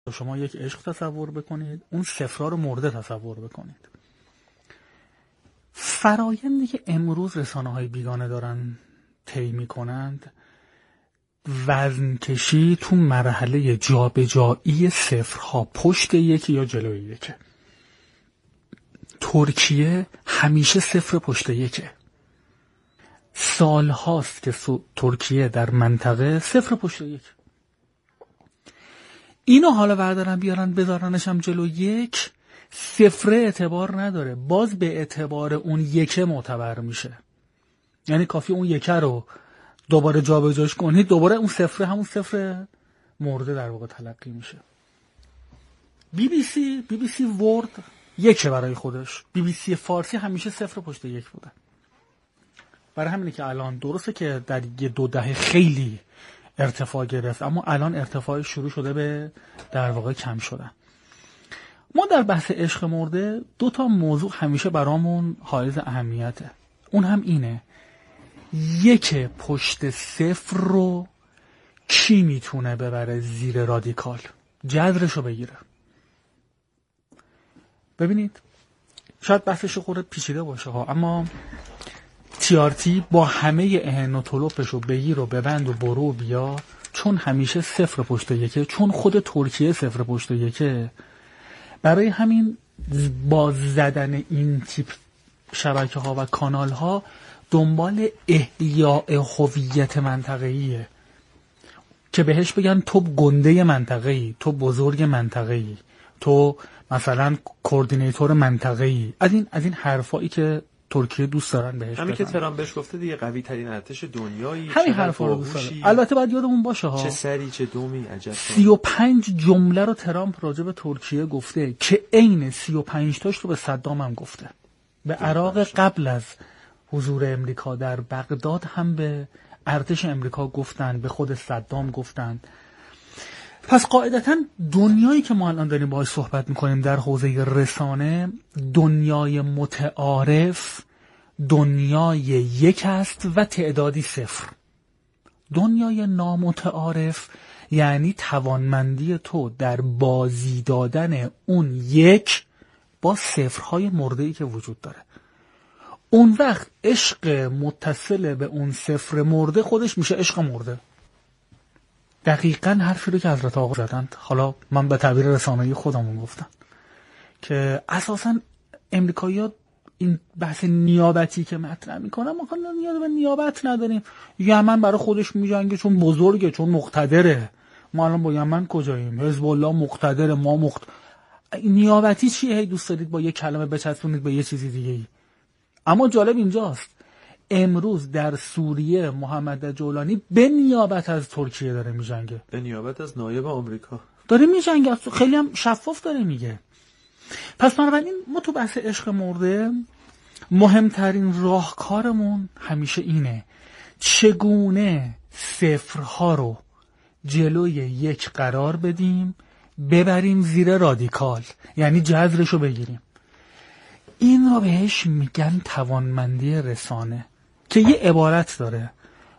شما یک عشق تصور بکنید، اون صفرها رو مرده تصور بکنید. فرایندی که امروز رسانه‌های بیگانه دارن طی می‌کنند، وزن کشی تو مرحله جابجایی صفرها پشت یکی یا جلوی یکی. ترکیه همیشه صفر پشت یکه. سال هاست که ترکیه در منطقه صفر پشت یک. اینو حالا بردارن بیارن بذارنش هم جلو یک، صفر اعتبار نداره، باز به اعتبار اون یکه معتبر میشه. یعنی کافی اون یکه رو دوباره جابجاش کنید، دوباره اون صفر همون صفر مرده در واقع تلقی میشه. بی بی سی ورد یکه برای خودش، بی بی سی فارسی همیشه صفر پشت یک بوده. برای همینه که الان درسته که در یه 2 دهه خیلی ارتفاع گرفت، اما الان ارتفاع شروع شده به در واقع کم شدن. ما در بحث عشق مرده 2 تا موضوع همیشه برامون حائز اهمیته. اون هم اینه: یک پشت صفر رو کی میتونه ببره زیر رادیکال، جذرش رو بگیره. ببینید شاید بحثش خورده پیچیده باشه ها، اما تیارتی با همه اهن و طلوپش رو بگیر و ببند و برو و بیا، چون همیشه صفر پشت یکه، چون خود ترکیه صفر پشت یکه، برای همین با زدن این تیپ شبکه ها و کانال ها دنبال احیاء هویت منطقه‌ایه که بهش بگن تو گنده منطقه‌ای، تو بزرگ منطقه‌ای، تو مثلا کوردینیتور منطقه‌ای، از این حرفایی که ترکیه دوست دارن بهش همین که ترامپ بهش گفته دیگه قوی ترین ارتش دنیایی، همین حرفا رو دوست داره. البته باید یادمون باشه ها، چه سری چه دومی، عجب 35 جمله رو ترامپ راجع به ترکیه گفته که عین 35 تاش رو به صدام هم گفته. به عراق قبل از حضور امریکا در بغداد هم به ارتش امریکا گفتن، به خود صدام گفتن. پس قاعدتا دنیایی که ما الان داریم باهاش صحبت میکنیم در حوزه رسانه، دنیای متعارف دنیای یک است و تعدادی صفر. دنیای نامتعارف یعنی توانمندی تو در بازی دادن اون یک با صفرهای مرده‌ای که وجود داره. اون وقت عشق متصل به اون صفر مرده خودش میشه عشق مرده. دقیقاً حرفی رو که حضرت آقا زدند، حالا من به تعبیر رسانه‌ای خودمون گفتم که اساساً امریکایی‌ها این بحث نیابتی که مطرح میکنن، ما نیاز به نیابت نداریم. یمن برای خودش میجنگه چون بزرگه، چون مقتدره. ما الان با یمن کجاییم؟ حزب الله مقتدره، ما نیابتی چیه؟ هی دوست دارید با یه کلمه بچسبونید به یه چیزی دیگه ای. اما جالب اینجاست، امروز در سوریه محمد جولانی به نیابت از ترکیه داره میجنگه، به نیابت از نایب آمریکا داره میجنگه، خیلی هم شفاف داره میگه. پس بنابراین ما تو بحث عشق مرده مهمترین راهکارمون همیشه اینه: چگونه صفرها رو جلوی یک قرار بدیم، ببریم زیر رادیکال، یعنی جذرش رو بگیریم. این رو بهش میگن توانمندی رسانه که یه عبارت داره: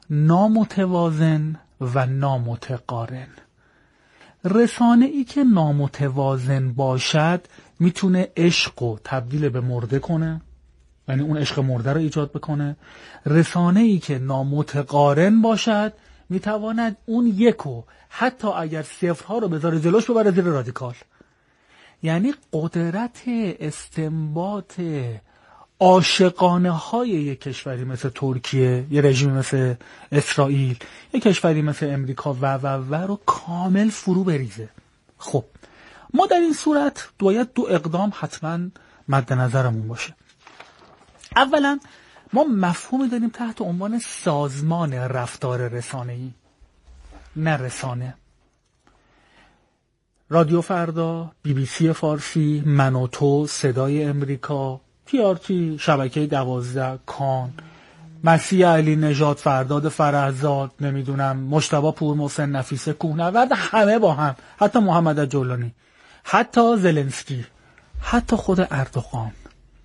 نامتوازن و نامتقارن. رسانه ای که نامتوازن باشد میتونه عشق رو تبدیل به مرده کنه، یعنی اون عشق مرده رو ایجاد بکنه. رسانه ای که نامتقارن باشد میتواند اون یکو حتی اگر صفرها رو بذاره جلوش ببره زیر رادیکال. یعنی قدرت استنباط عاشقانه های یک کشوری مثل ترکیه، یه رژیمی مثل اسرائیل، یه کشوری مثل امریکا و رو کامل فرو بریزه. خب ما در این صورت باید 2 اقدام حتما مد نظرمون باشه. اولا ما مفهومی داریم تحت عنوان سازمان رفتار رسانه‌ای، نه رسانه. رادیو فردا، بی بی سی فارسی، من و تو، صدای امریکا، تیارتی، شبکه 12، کان، مسیح علی نژاد، فرداد فرهزاد، نمیدونم مجتبی پورمحسن، نفیسه کوهنورد، همه با هم، حتی محمد جولانی، حتی زلنسکی، حتی خود اردوغان،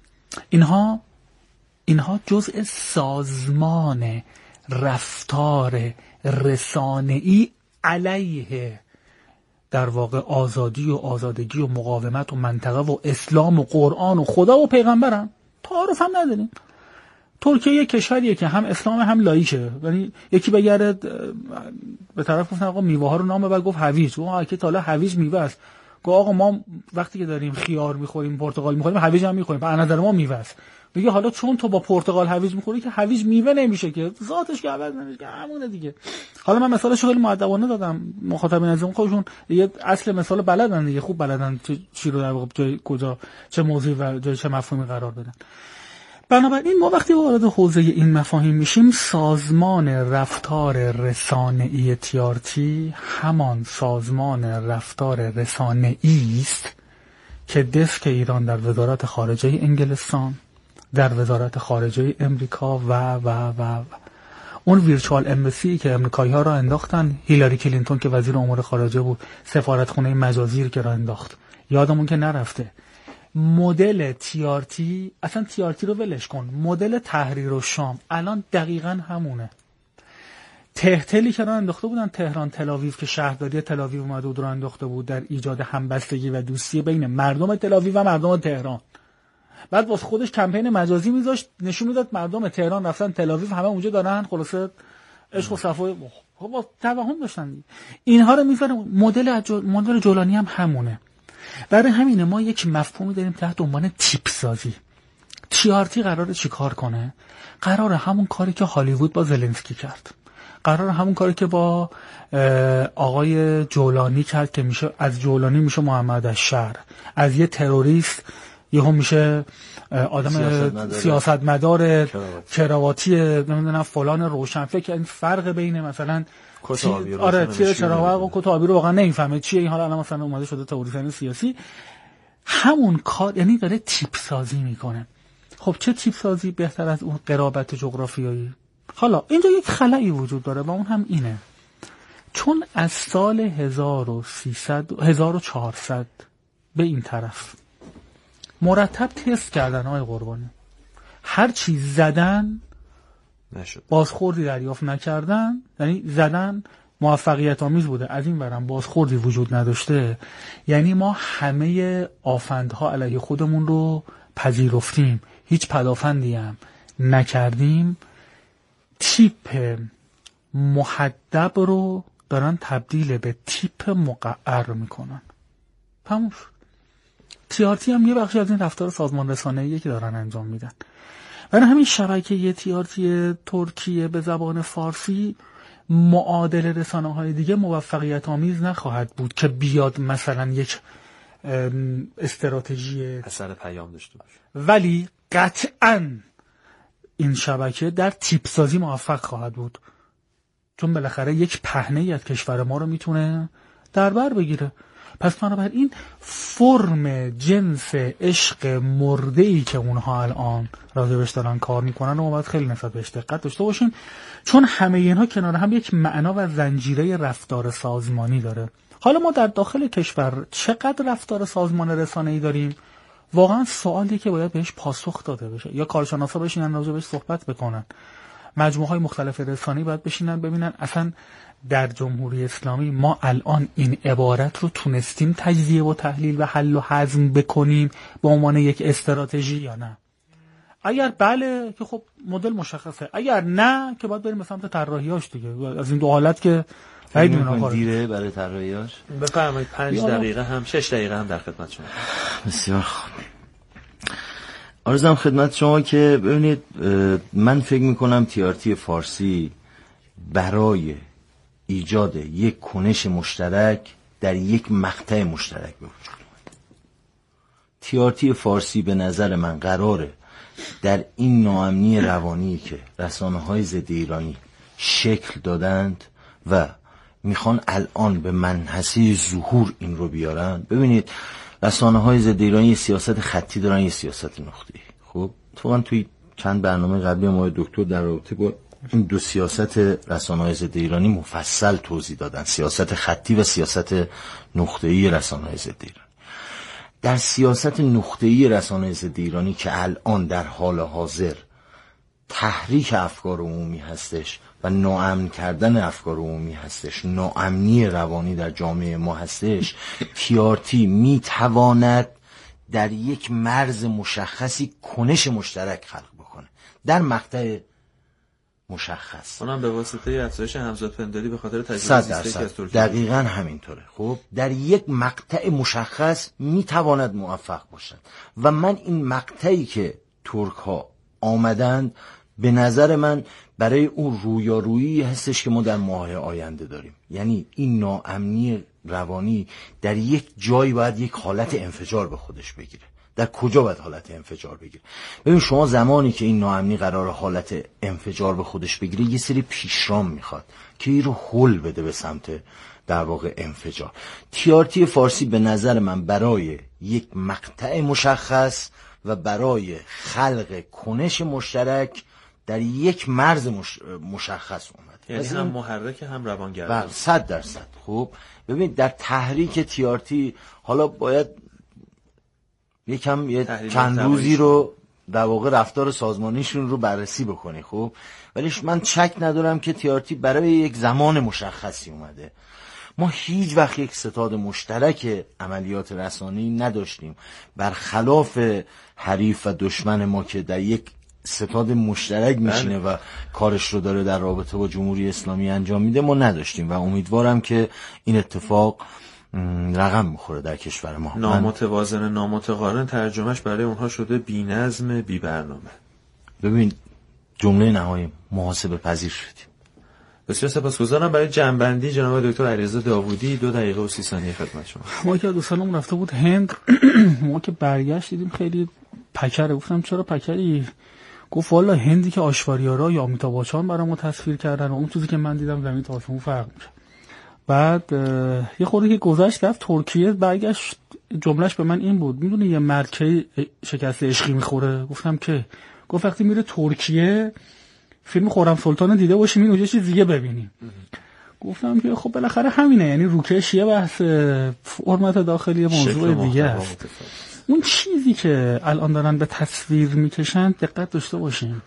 اینها جزء سازمان رفتار رسانه‌ای علیه در واقع آزادی و آزادگی و مقاومت و منطقه و اسلام و قرآن و خدا و پیغمبرم، تعارف هم نداریم. ترکیه یک کشوریه که هم اسلام هم لایکه. یعنی یکی بگره به طرف گفتن آقا میوه ها رو نام ببر، گفت هویج. اون که تا حالا هویج میوه است. گفت آقا ما وقتی که داریم خیار میخوریم، پرتقال میخوریم، هویج هم میخوریم، به نظر ما میوه است. میگه حالا چون تو با پرتقال هویج میخوری که هویج میوه نمیشه که، ذاتش که عوض نمیشه که همونه دیگه. حالا من مثالش خیلی مؤدبانه دادم، مخاطبین عزیزم خودشون یه اصل مثال بلدن دیگه، خوب بلدن چی رو در واقع جای کجا چه موضوعی و جای چه مفهومی قرار بدن. بنابراین ما وقتی وارد حوزه این مفاهیم میشیم، سازمان رفتار رسانه‌ای تیارتی همان سازمان رفتار رسانه‌ای است که دسک ایران در وزارت خارجه انگلستان، در وزارت خارجه امریکا و اون ویرچوال امبسی که امریکایی‌ها را انداختن، هیلاری کلینتون که وزیر امور خارجه بود، سفارتخونه مجازی که را انداخت، یادمون که نرفته. مدل تیارتی، اصلا تیارتی رو ولش کن، مدل تحریر و شام الان دقیقاً همونه. تهتلی که را انداخته بودن تهران تل‌آویو که شهرداری تل‌آویو اومده بود را انداخته بود در ایجاد همبستگی و دوستی بین مردم تل‌آویو و مردم تهران. بعد واسه خودش کمپین مجازی میذاشت، نشون میداد مردم تهران رفتن تل‌آویو، همه اونجا دارن خلاصه عشق و صفای خب توهم داشتن. اینها رو میذاره. مدل جولانی هم همونه. برای همینه ما یک مفهومی داریم تحت عنوان تیپ سازی. تیارتی قراره چیکار کنه؟ قراره همون کاری که هالیوود با زلنسکی کرد، قراره همون کاری که با آقای جولانی کرد که میشه از جولانی میشه محمد الشهر، از یه تروریست یهو میشه آدم سیاستمدار کراواتی نمیدونم فلان روشنفکر. این فرق بین مثلا تیر چراغ و کت آبی رو واقعا نمیفهمه چیه این. حالا الان مثلا اومده شده تئوریسین سیاسی. همون کار، یعنی داره تیپ سازی میکنه. خب چه تیپ سازی بهتر از اون قرابت جغرافیایی؟ حالا اینجا یک خلایی وجود داره و اون هم اینه، چون از سال 1400 به این طرف مرتب تست کردن های قربانی، هر چی زدن نشد، بازخوردی دریافت نکردن. یعنی زدن موفقیت آمیز بوده، از این برم بازخوردی وجود نداشته. یعنی ما همه آفندها علیه خودمون رو پذیرفتیم، هیچ پدافندی هم نکردیم. تیپ محدب رو دارن تبدیل به تیپ مقعر میکنن. تموم شد. تیارتی هم یه بخشی از این رفتار سازمان رسانه‌ایه که دارن انجام میدن. برای همین شبکه تیارتی ترکیه به زبان فارسی معادل رسانه‌های دیگه موفقیت آمیز نخواهد بود که بیاد مثلا یک استراتژی اثر پیام داشته باشه، ولی قطعاً این شبکه در تیپ سازی موفق خواهد بود، چون بالاخره یک پهنه‌ای از کشور ما رو میتونه در بر بگیره. پس بنابراین فرم جنس عشق مرده‌ای که اونها الان راجبش دارن کار میکنن و باید خیلی نسبت بهش دقت داشته باشیم، چون همه اینها کنار هم یک معنا و زنجیره رفتار سازمانی داره. حالا ما در داخل کشور چقدر رفتار سازمان رسانه‌ای داریم؟ واقعا سوالی که باید بهش پاسخ داده بشه، یا کارشناسا بشینن راجبش صحبت بکنن، مجموعه‌های مختلف رسانه‌ای باید بشینن ببینن اصلا در جمهوری اسلامی ما الان این عبارت رو تونستیم تجزیه و تحلیل و حل و هضم بکنیم به عنوان یک استراتژی یا نه. اگر بله که خب مدل مشخصه، اگر نه که باید بریم به سمت طراحیاش دیگه. از این دو حالت که دیره برای طراحیاش. بفرمایید 5 دقیقه هم 6 دقیقه هم در خدمت شما. بسیار خوب. عرضم خدمت شما که ببینید من فکر میکنم تیارتی فارسی برای ایجاد یک کنش مشترک در یک مقطع مشترک به وجود اومد. تیارتی فارسی به نظر من قراره در این ناامنی روانی که رسانه‌های ضد ایرانی شکل دادند و میخوان الان به منحصه ظهور این رو بیارن. ببینید رسانه‌های ضد ایرانی یه سیاست خطی دارن، یه سیاست نقطه‌ای. خب اتفاقا توی چند برنامه قبلی ما دکتر در رابطه با این دو سیاست رسانه‌های ضد ایرانی مفصل توضیح دادن، سیاست خطی و سیاست نقطه‌ای رسانه‌های ضد ایرانی. در سیاست نقطه‌ای رسانه‌های ضد ایرانی که الان در حال حاضر تحریک افکار عمومی هستش و ناامن کردن افکار عمومی هستش، ناامنی روانی در جامعه ما هستش، تیارتی میتواند در یک مرز مشخصی کنش مشترک خلق بکنه در مقطع مشخص. اونم به واسطه افزایش همزادپنداری به خاطر تجربه زیسته از ترکیه. دقیقاً همینطوره. خب در یک مقطع مشخص میتواند موفق باشد و من این مقطعی که ترک ها آمدن به نظر من برای اون رویارویی هستش که ما در ماه‌های آینده داریم. یعنی این ناامنی روانی در یک جایی باید یک حالت انفجار به خودش بگیره. در کجا باید حالت انفجار بگیره؟ ببین شما زمانی که این ناامنی قرار حالت انفجار به خودش بگیره یه سری پیشرام میخواد که این رو حل بده به سمت در واقع انفجار. تیارتی فارسی به نظر من برای یک مقطع مشخص و برای خلق کنش مشترک در یک مرز مشخص اومد. یعنی هم محرک هم روانگردان. 100%. خب ببین در تحریک تیارتی حالا باید یکم چند روزی رو در واقع رفتار سازمانیشون رو بررسی بکنی. خب ولی من شک ندارم که تیارتی برای یک زمان مشخصی اومده. ما هیچ وقت یک ستاد مشترک عملیات رسانه‌ای نداشتیم، برخلاف حریف و دشمن ما که در یک ستاد مشترک میشینه و کارش رو داره در رابطه با جمهوری اسلامی انجام میده. ما نداشتیم و امیدوارم که این اتفاق رقم میخوره در کشور ما. نامتوازن نامتقارن ترجمهش برای اونها شده بی‌نظم بی برنامه. ببین جمله نهایی محاسبه پذیر شدیم. بسیار سپاسگزارم. برای جنبندی جناب دکتر علیرضا داوودی 2 دقیقه و 30 ثانیه خدمت شما. ما که دوستانم رفته بود هند ما که برگشت دیدیم خیلی پکره. گفتم چرا پکری؟ گفت والا هندی که آشواریارا یا امیتاب بچان برای ما تصویر کردن و اون چیزی که من دیدم زمین تا آسمون فرق میشه. بعد یه خورده که گذشت رفت ترکیه، برگشت جملهش به من این بود میدونی یه مرکه شکست عشقی میخوره؟ گفتم که گفت وقتی میره ترکیه فیلم خرم سلطان دیده باشیم این اونجا چیز دیگه ببینیم. گفتم که خب بالاخره همینه، یعنی روکش یه بحث، فرمت داخلی موضوع دیگه است. اون چیزی که الان دارن به تصویر میکشن دقت داشته باشیم.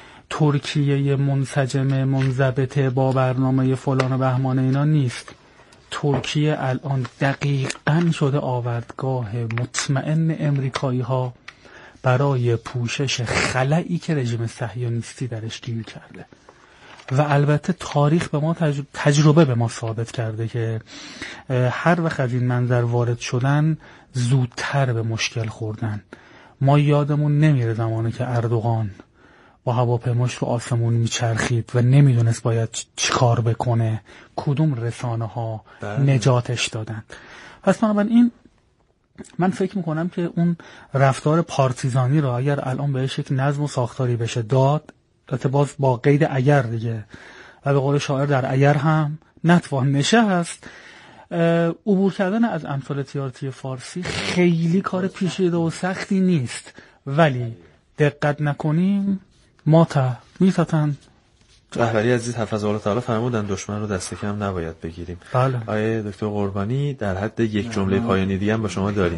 ترکیه منسجم منضبط با برنامه فلان و بهمان اینا نیست. ترکیه الان دقیقاً شده آوردگاه مطمئن امریکایی ها برای پوشش خلایی که رژیم صهیونیستی درش گیر کرده. و البته تاریخ به ما تجربه به ما ثابت کرده که هر وقت از این منظر وارد شدن زودتر به مشکل خوردن. ما یادمون نمیره زمانی که اردوغان با هواپیماش رو آسمون میچرخید و نمیدونست باید چیکار بکنه، کدوم رسانه ها نجاتش دادن. پس بنابراین من فکر میکنم که اون رفتار پارتیزانی رو اگر الان بهش یک نظم و ساختاری بشه داد، باز با قید اگر دیگه و به قول شاعر در اگر هم نتوان نشه هست، عبور کردن از امثال تیارتی فارسی خیلی کار پیچیده و سختی نیست، ولی دقت نکنیم ما میتاتن. رهبری عزیز حفظه الله تعالی فرمودن دشمن رو دست کم نباید بگیریم. بله. آیه دکتر قربانی در حد یک جمله پایانی دیگه هم با شما داریم.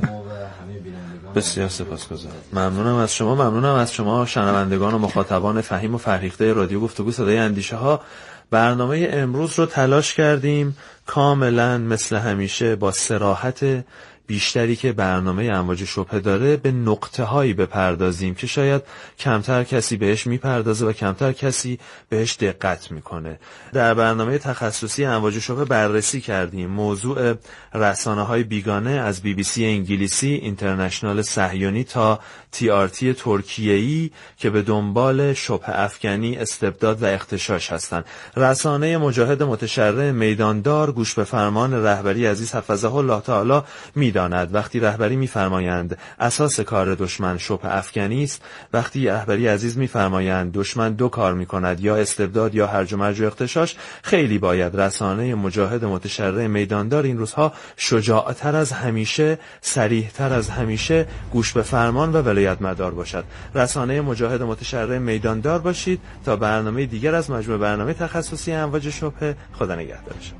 بسیار سپاسگزارم. ممنونم از شما شنوندگان و مخاطبان فهیم و فرهیخته رادیو گفتگو صدای اندیشه ها. برنامه امروز رو تلاش کردیم کاملا مثل همیشه با صراحت بیشتری که برنامه امواج شبهه داره به نقطه هایی بپردازیم که شاید کمتر کسی بهش میپردازه و کمتر کسی بهش دقت میکنه. در برنامه تخصصی امواج شبهه بررسی کردیم موضوع رسانه های بیگانه از BBC انگلیسی، اینترنشنال صهیونی تا TRT ترکیه‌ای که به دنبال شبهه افکنی، استبداد و اغتشاش هستند. رسانه مجاهد متشرع میداندار گوش به فرمان رهبری عزیز حفظه الله تعالی میداند. وقتی رهبری میفرمایند اساس کار دشمن شبهه افکنی است، وقتی رهبری عزیز میفرمایند دشمن دو کار میکند، یا استبداد یا هرج و مرج و اغتشاش، خیلی باید رسانه مجاهد متشرع میداندار این روزها شجاعتر از همیشه، صریحتر از همیشه گوش به فرمان و ولایت مدار باشد. رسانه مجاهد متشرع میداندار باشید. تا برنامه دیگر از مجموعه برنامه تخصصی امواج شبهه، خدا نگهدار شما.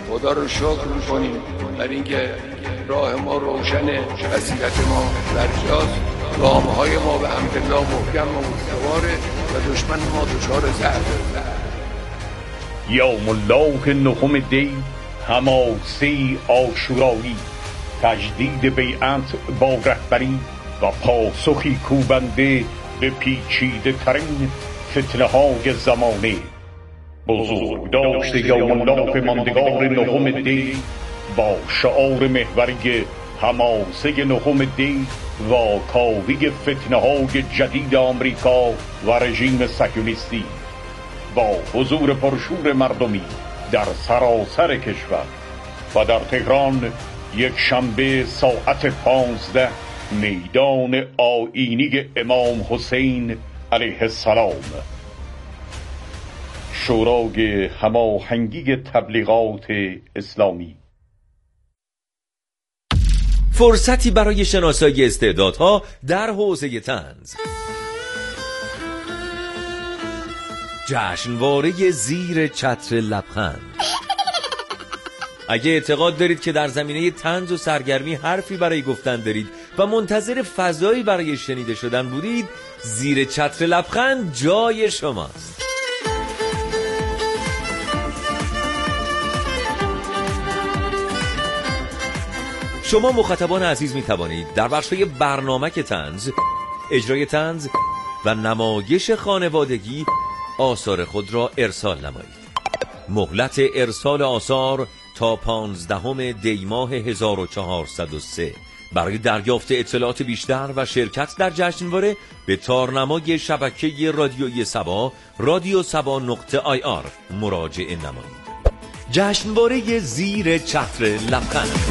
خدا رو شکر میکنیم بر اینکه راه ما روشنه، بصیرت ما برجاست، گامهای ما به حمدالله محکم و مستواره و دشمن ما دچار ضعف. یوم الله نهم دی، حماسه عاشورایی، تجدید بیعت با رهبری و پاسخی کوبنده به پیچیده ترین فتنه های زمانه. بزرگ داشت یوم الله ماندگار نهم دی با شعار محوری حماسه نهم دی و کاوی فتنه های جدید آمریکا و رژیم صهیونیستی، با حضور پرشور مردمی در سراسر کشور و در تهران یک شنبه ساعت 15 میدان آیینی امام حسین علیه السلام. شورای هماهنگی تبلیغات اسلامی. فرصتی برای شناسایی استعدادها در حوزه طنز. جشنواره زیر چتر لبخند. اگه اعتقاد دارید که در زمینه طنز و سرگرمی حرفی برای گفتن دارید و منتظر فضایی برای شنیده شدن بودید، زیر چتر لبخند جای شماست. شما مخاطبان عزیز می توانید در بخش‌های برنامه طنز، اجرای طنز و نمایش خانوادگی آثار خود را ارسال نمایید. مهلت ارسال آثار تا 15 دی ماه 1403. برای دریافت اطلاعات بیشتر و شرکت در جشنواره به تارنمای شبکه رادیویی سبا radiosaba.ir مراجعه نمایید. جشنواره زیر چتر لبخند.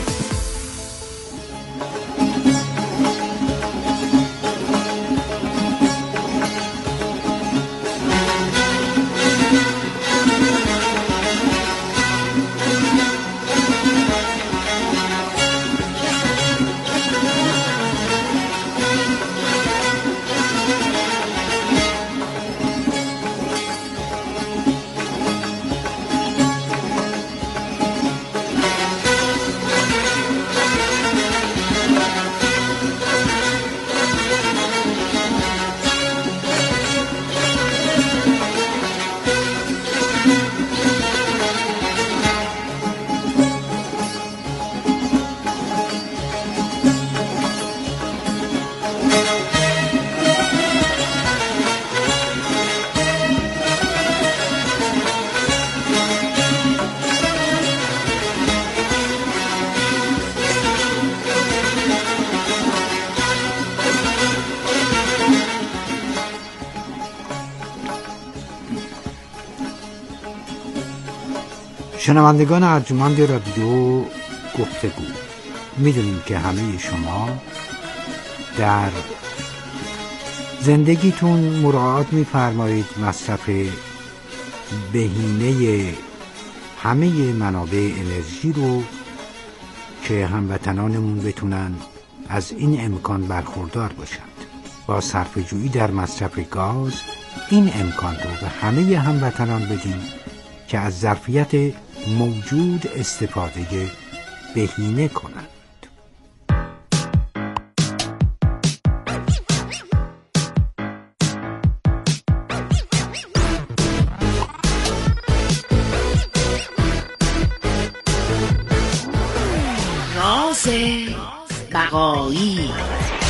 شنوندگان ارجمند رادیو گفتگو، میدونیم که همه شما در زندگیتون مراعات میفرمایید مصرف بهینه همه منابع انرژی رو که هموطنانمون بتونن از این امکان برخوردار باشند. با صرفه‌جویی در مصرف گاز این امکان رو به همه هموطنان بدیم که از ظرفیت موجود استفاده بهینه کنند. راز بقایی.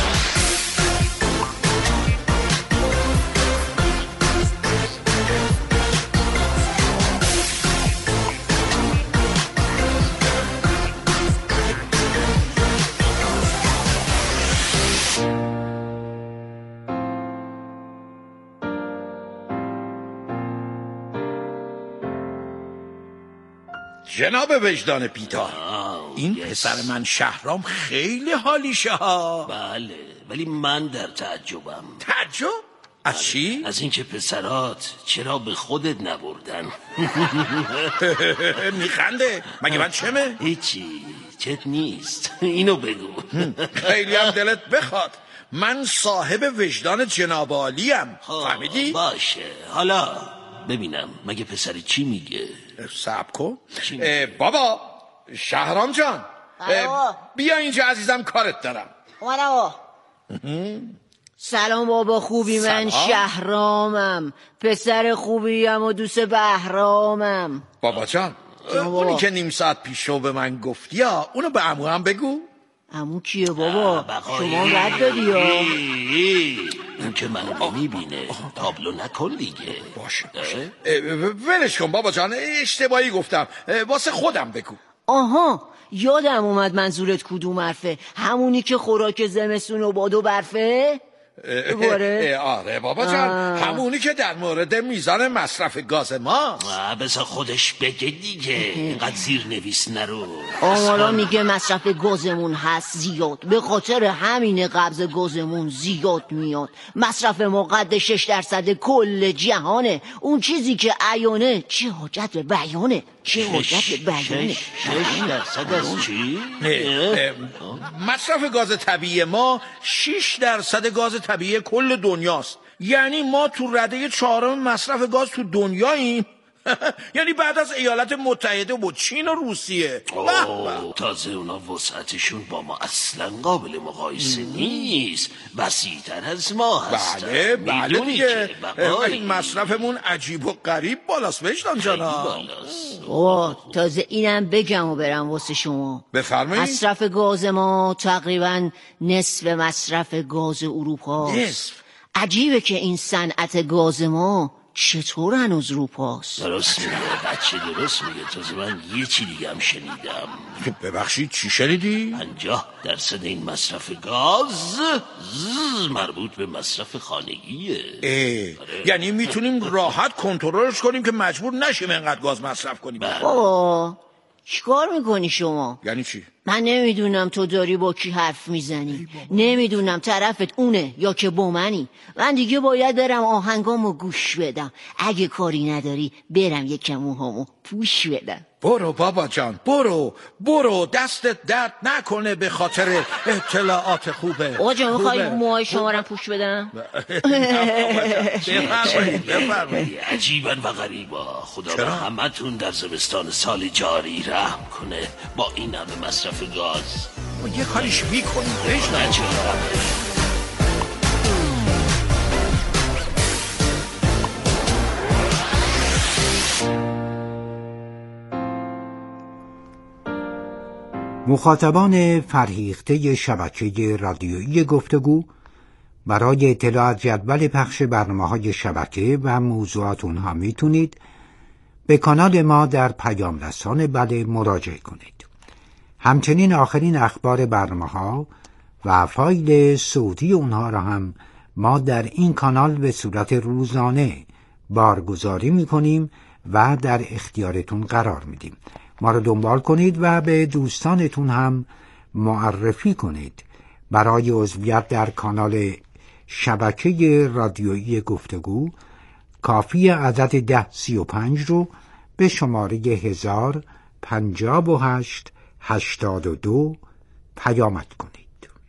جناب وجدان پیتار، این پسر من شهرام خیلی حالیشه ها. بله، ولی من در تعجبم. تعجب؟ از چی؟ از اینکه پسرات چرا به خودت نبردن. میخنده؟ مگه من چمه؟ هیچی، چت نیست. اینو بگو. خیلی هم دلت بخواد، من صاحب وجدان جناب عالیم. فهمیدی؟ باشه، حالا ببینم مگه پسر چی میگه؟ صبر کن. بابا شهرام جان بیا اینجا عزیزم، کارت دارم. اومدم. سلام بابا، خوبی؟ من شهرامم، پسر خوبیم و دوست بهرامم. بابا جان اونی که نیم ساعت پیشو به من گفتی یا اونو به عمو هم بگو. عمو کیه بابا؟ شما رد دادی یا؟ این که منو نمیبینه، تابلو نکن دیگه. باشه ولش کن بابا جان، اشتباهی گفتم، واسه خودم بگو. آها یادم اومد منظورت کدوم حرفه، همونی که خوراک زمستون و باد و برفه؟ آره بابا جان، همونی که در مورد میزان مصرف گاز ما. بذار خودش بگه دیگه، اینقدر زیر نویس نرو. آمارا میگه مصرف گازمون هست زیاد، به خاطر همین قبض گازمون زیاد میاد. مصرف ما قد 6% کل جهانه. اون چیزی که عیانه چه حاجت به بیانه. 6% از چی؟ مصرف گاز طبیعی ما 6% گاز طبیعی کل دنیاست. یعنی ما تو رده 4 مصرف گاز تو دنیاییم. یعنی بعد از ایالات متحده و چین و روسیه. تازه اونا وسعتشون با ما اصلا قابل مقایسه نیست، وسیع‌تر از ما هستن. بله دیگه، ولی مصرفمون عجیب و غریب بالاست وجدان جانا. تازه اینم بگم و برم واسه شما. بفرمایید. مصرف گاز ما تقریبا نصف مصرف گاز اروپا. نصف؟ عجیبه که این صنعت گاز ما چطور هنوز رو پاست؟ درست میگه بچه، درست میگه. تازه من یه چی دیگه هم شنیدم. ببخشید چی شنیدی؟ 50% این مصرف گاز مربوط به مصرف خانگیه. یعنی میتونیم راحت کنترلش کنیم که مجبور نشیم اینقدر گاز مصرف کنیم. بابا چیکار میکنی شما؟ یعنی چی؟ من نمیدونم تو داری با کی حرف میزنی، نمیدونم طرفت اونه یا که با منی. من دیگه باید برم آهنگامو گوش بدم. اگه کاری نداری برم یکم موهامو پوش بدم. برو بابا جان، برو دستت درد نکنه به خاطر اطلاعات خوبه. آجا میخوایی موهای شما رو پوش بدم؟ بفرمایید. عجیبا و غریبا. خدا به همتون در زمستان سال جاری رحم کنه با این همه مصرف گاز. یه کاریش میکنیم بجنه. مخاطبان فرهیخته شبکه رادیویی گفتگو برای اطلاع از جدول پخش برنامه‌های شبکه و موضوعات اونها میتونید به کانال ما در پیام رسان بله مراجعه کنید. همچنین آخرین اخبار برنامه‌ها و فایل صوتی اونها را هم ما در این کانال به صورت روزانه بارگذاری میکنیم و در اختیارتون قرار میدیم. ما رو دنبال کنید و به دوستانتون هم معرفی کنید. برای عضویت در کانال شبکه رادیویی گفتگو کافی عدد 1035 رو به شماره 105882 پیامک کنید.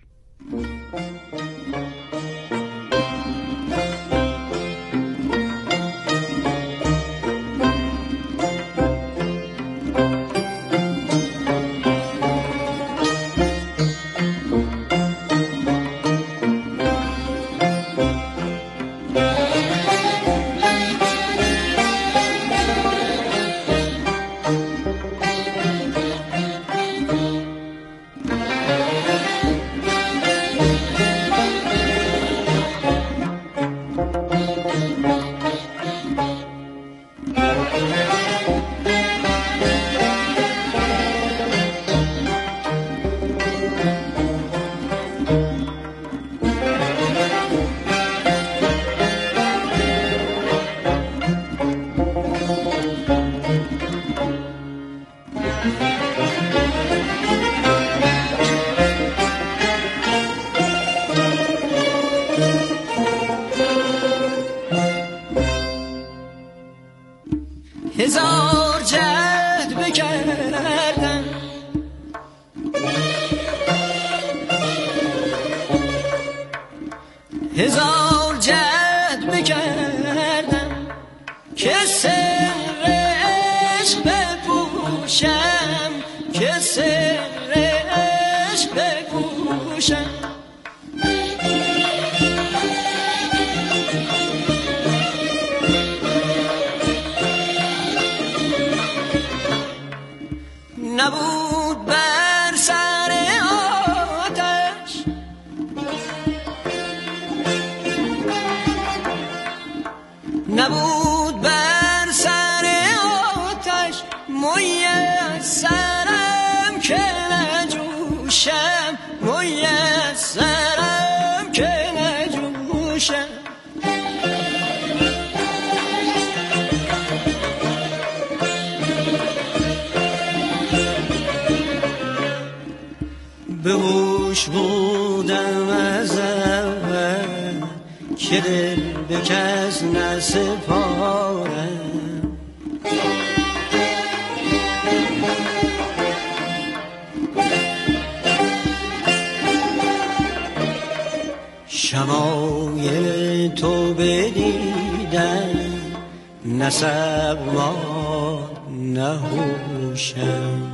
هزار جهد بکردم هزار جهد بکردم که سر عشق بپوشم که که سرش بگوشم. نبود بر سر آتش نبود بر سر آتش میسرم که نجوشم میسرم که نجوشم. به هوش بودم از اول که دل به کس نسپارم. شمایل تو بدیدم نه صبوان نه هوشم.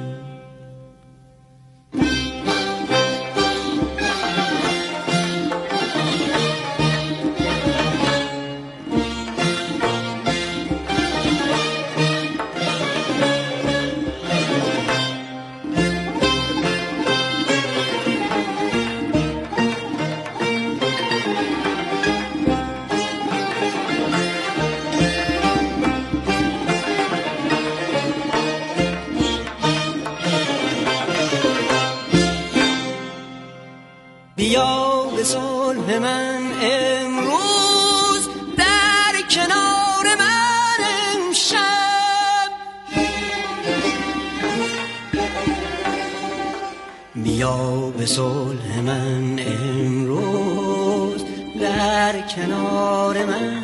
بیا به صلح من امروز در کنار من امشب. بیا به صلح من امروز در کنار من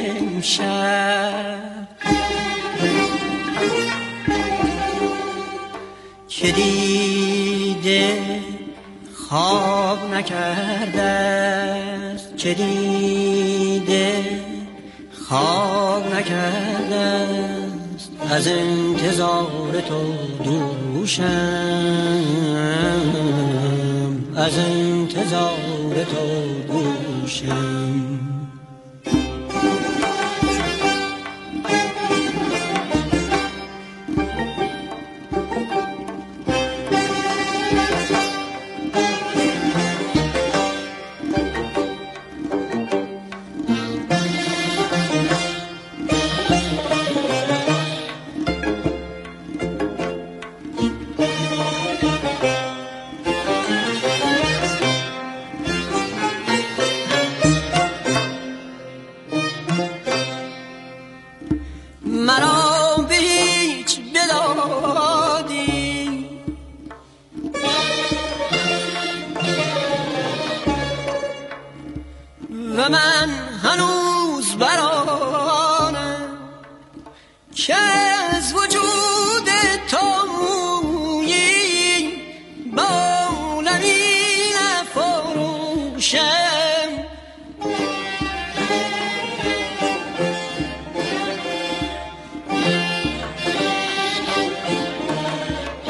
امشب. که دیده خواب نکرده است که دیده خواب نکرده است از انتظار تو دوشم از انتظار تو دوشم.